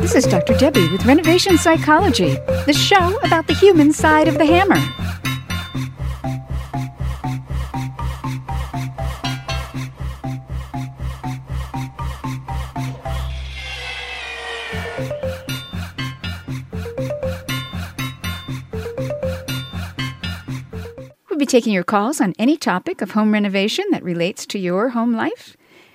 This is Dr. Debbie with Renovation Psychology, the show about the human side of the hammer. We'll be taking your calls on any topic of home renovation that relates to your home life.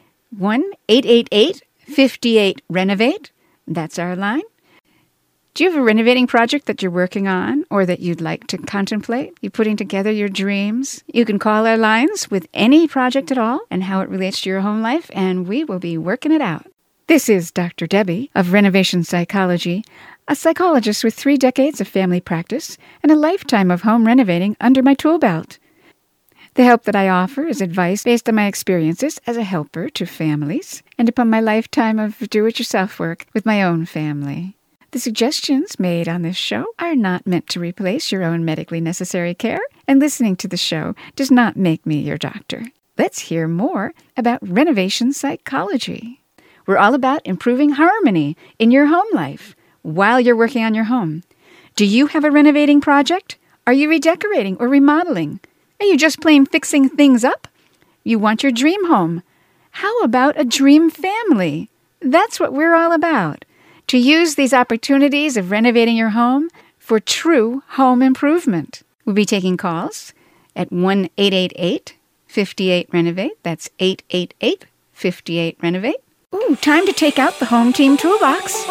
1-888-58-RENOVATE. That's our line. Do you have a renovating project that you're working on or that you'd like to contemplate? You're putting together your dreams? You can call our lines with any project at all and how it relates to your home life, and we will be working it out. This is Dr. Debbie of Renovation Psychology, a psychologist with 3 decades of family practice and a lifetime of home renovating under my tool belt. The help that I offer is advice based on my experiences as a helper to families and upon my lifetime of do-it-yourself work with my own family. The suggestions made on this show are not meant to replace your own medically necessary care, and listening to the show does not make me your doctor. Let's hear more about renovation psychology. We're all about improving harmony in your home life while you're working on your home. Do you have a renovating project? Are you redecorating or remodeling? Are you just plain fixing things up? You want your dream home. How about a dream family? That's what we're all about. To use these opportunities of renovating your home for true home improvement. We'll be taking calls at 1-888-58-RENOVATE. That's 888-58-RENOVATE. Ooh, time to take out the Home Team Toolbox.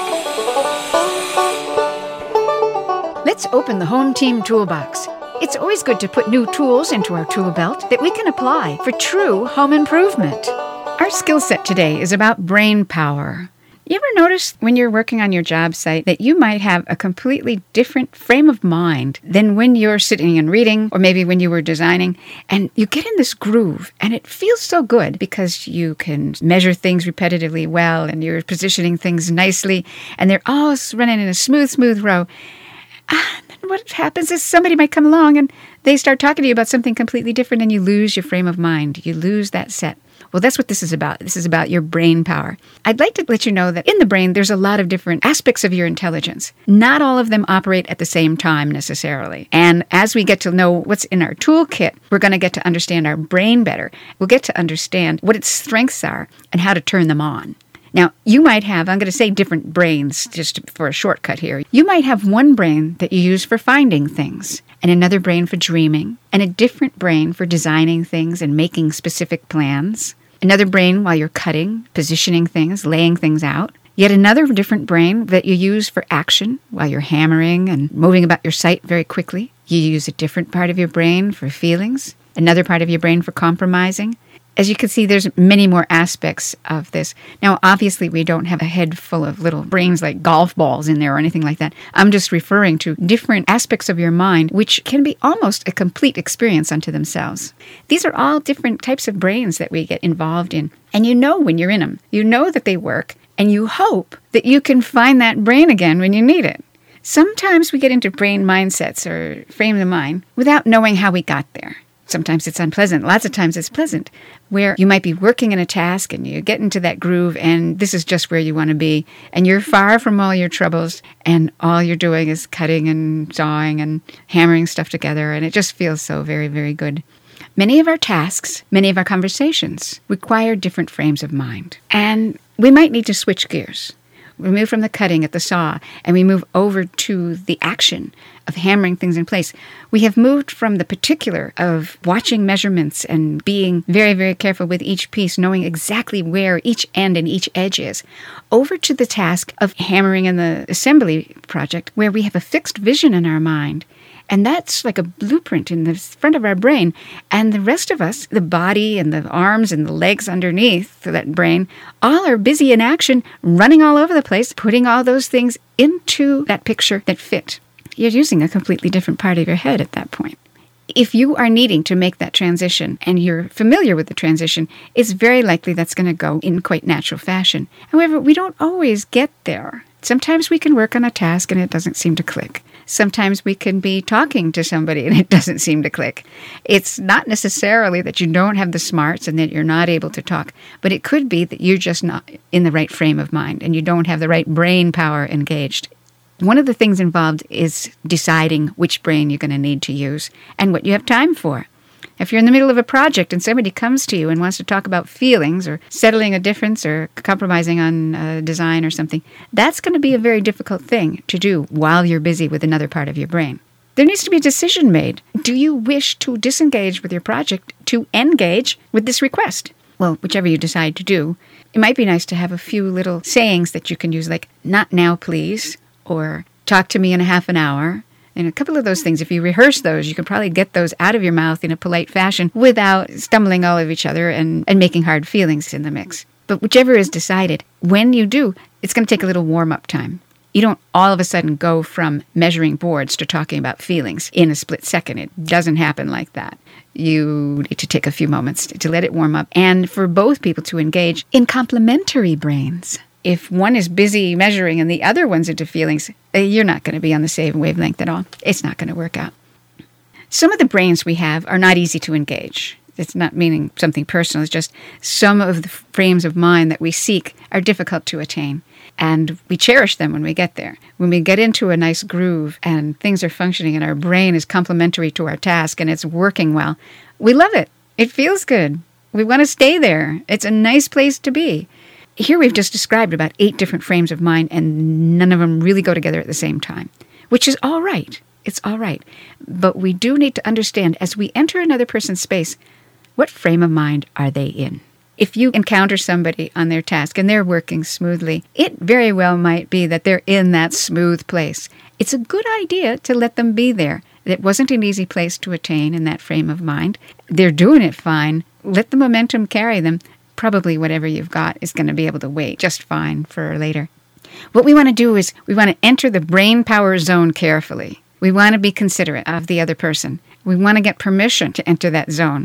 Let's open the Home Team Toolbox. It's always good to put new tools into our tool belt that we can apply for true home improvement. Our skill set today is about brain power. You ever notice when you're working on your job site that you might have a completely different frame of mind than when you're sitting and reading or maybe when you were designing, and you get in this groove and it feels so good because you can measure things repetitively well and you're positioning things nicely and they're all running in a smooth row. What happens is somebody might come along and they start talking to you about something completely different and you lose your frame of mind. You lose that set. Well, that's what this is about. This is about your brain power. I'd like to let you know that in the brain, there's a lot of different aspects of your intelligence. Not all of them operate at the same time necessarily. And as we get to know what's in our toolkit, we're going to get to understand our brain better. We'll get to understand what its strengths are and how to turn them on. Now, you might have, I'm going to say different brains just for a shortcut here. You might have one brain that you use for finding things, and another brain for dreaming, and a different brain for designing things and making specific plans. Another brain while you're cutting, positioning things, laying things out. Yet another different brain that you use for action while you're hammering and moving about your site very quickly. You use a different part of your brain for feelings, another part of your brain for compromising. As you can see, there's many more aspects of this. Now, obviously, we don't have a head full of little brains like golf balls in there or anything like that. I'm just referring to different aspects of your mind, which can be almost a complete experience unto themselves. These are all different types of brains that we get involved in. And you know when you're in them. You know that they work, and you hope that you can find that brain again when you need it. Sometimes we get into brain mindsets or frame of mind without knowing how we got there. Sometimes it's unpleasant. Lots of times it's pleasant, where you might be working in a task and you get into that groove and this is just where you want to be. And you're far from all your troubles and all you're doing is cutting and sawing and hammering stuff together. And it just feels so very, very good. Many of our tasks, many of our conversations require different frames of mind. And we might need to switch gears. We move from the cutting at the saw and we move over to the action of hammering things in place. We have moved from the particular of watching measurements and being very, very careful with each piece, knowing exactly where each end and each edge is, over to the task of hammering in the assembly project where we have a fixed vision in our mind. And that's like a blueprint in the front of our brain. And the rest of us, the body and the arms and the legs underneath that brain, all are busy in action, running all over the place, putting all those things into that picture that fit. You're using a completely different part of your head at that point. If you are needing to make that transition and you're familiar with the transition, it's very likely that's going to go in quite natural fashion. However, we don't always get there. Sometimes we can work on a task and it doesn't seem to click. Sometimes we can be talking to somebody and it doesn't seem to click. It's not necessarily that you don't have the smarts and that you're not able to talk, but it could be that you're just not in the right frame of mind and you don't have the right brain power engaged. One of the things involved is deciding which brain you're going to need to use and what you have time for. If you're in the middle of a project and somebody comes to you and wants to talk about feelings or settling a difference or compromising on design or something, that's going to be a very difficult thing to do while you're busy with another part of your brain. There needs to be a decision made. Do you wish to disengage with your project to engage with this request? Well, whichever you decide to do, it might be nice to have a few little sayings that you can use, like, "Not now, please," or "Talk to me in a half an hour." And a couple of those things, if you rehearse those, you can probably get those out of your mouth in a polite fashion without stumbling all over each other and making hard feelings in the mix. But whichever is decided, when you do, it's going to take a little warm-up time. You don't all of a sudden go from measuring boards to talking about feelings in a split second. It doesn't happen like that. You need to take a few moments to let it warm up and for both people to engage in complementary brains. If one is busy measuring and the other one's into feelings, you're not going to be on the same wavelength at all. It's not going to work out. Some of the brains we have are not easy to engage. It's not meaning something personal. It's just some of the frames of mind that we seek are difficult to attain. And we cherish them when we get there. When we get into a nice groove and things are functioning and our brain is complementary to our task and it's working well, we love it. It feels good. We want to stay there. It's a nice place to be. Here we've just described about 8 different frames of mind, and none of them really go together at the same time, which is all right. It's all right. But we do need to understand, as we enter another person's space, what frame of mind are they in? If you encounter somebody on their task and they're working smoothly, it very well might be that they're in that smooth place. It's a good idea to let them be there. It wasn't an easy place to attain in that frame of mind. They're doing it fine. Let the momentum carry them. Probably whatever you've got is going to be able to wait just fine for later. What we want to do is we want to enter the brain power zone carefully. We want to be considerate of the other person. We want to get permission to enter that zone.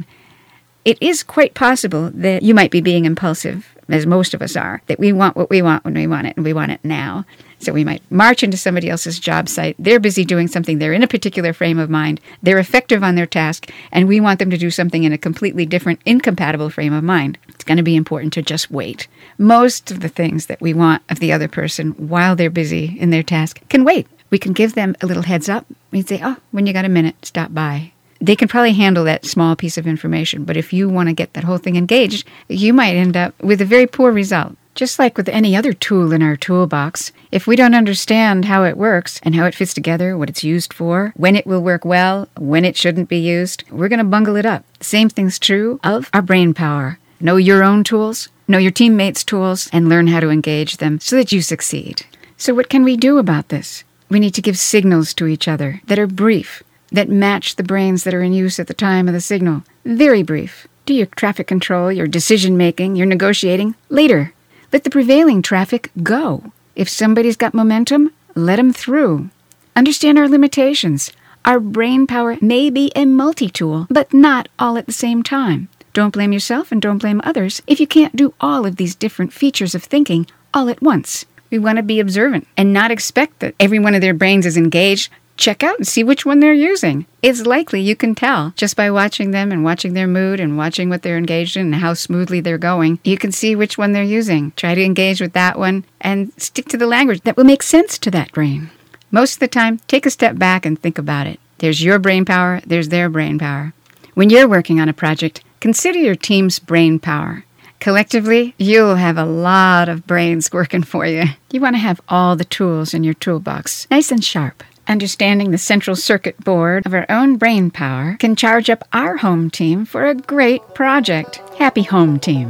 It is quite possible that you might be being impulsive, as most of us are, that we want what we want when we want it, and we want it now. So we might march into somebody else's job site. They're busy doing something. They're in a particular frame of mind. They're effective on their task, and we want them to do something in a completely different, incompatible frame of mind. It's going to be important to just wait. Most of the things that we want of the other person while they're busy in their task can wait. We can give them a little heads up. We'd say, "Oh, when you got a minute, stop by." They can probably handle that small piece of information, but if you want to get that whole thing engaged, you might end up with a very poor result. Just like with any other tool in our toolbox, if we don't understand how it works and how it fits together, what it's used for, when it will work well, when it shouldn't be used, we're going to bungle it up. The same thing's true of our brain power. Know your own tools, know your teammates' tools, and learn how to engage them so that you succeed. So what can we do about this? We need to give signals to each other that are brief, that match the brains that are in use at the time of the signal. Very brief. Do your traffic control, your decision-making, your negotiating later. Let the prevailing traffic go. If somebody's got momentum, let them through. Understand our limitations. Our brain power may be a multi-tool, but not all at the same time. Don't blame yourself and don't blame others if you can't do all of these different features of thinking all at once. We want to be observant and not expect that every one of their brains is engaged. Check out and see which one they're using. It's likely you can tell just by watching them and watching their mood and watching what they're engaged in and how smoothly they're going. You can see which one they're using. Try to engage with that one and stick to the language that will make sense to that brain. Most of the time, take a step back and think about it. There's your brain power, there's their brain power. When you're working on a project, consider your team's brain power. Collectively, you'll have a lot of brains working for you. You want to have all the tools in your toolbox nice and sharp. Understanding the central circuit board of our own brain power can charge up our home team for a great project. Happy home team.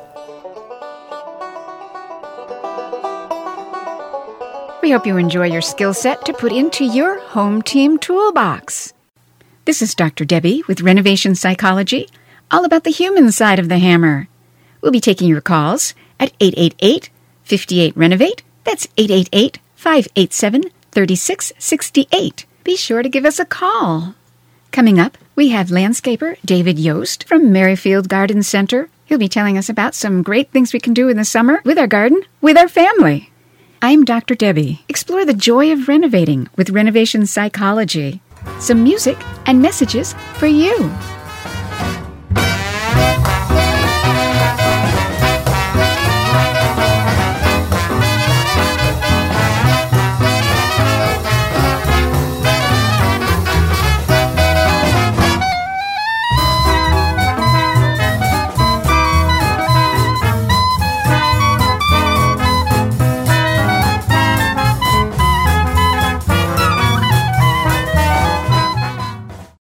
We hope you enjoy your skill set to put into your home team toolbox. This is Dr. Debbie with Renovation Psychology, all about the human side of the hammer. We'll be taking your calls at 888-58-RENOVATE. That's 888-587-3668. Be sure to give us a call. Coming up, we have landscaper David Yost from Merrifield Garden Center. He'll be telling us about some great things we can do in the summer with our garden, with our family. I'm Dr. Debbie. Explore the joy of renovating with renovation psychology. Some music and messages for you.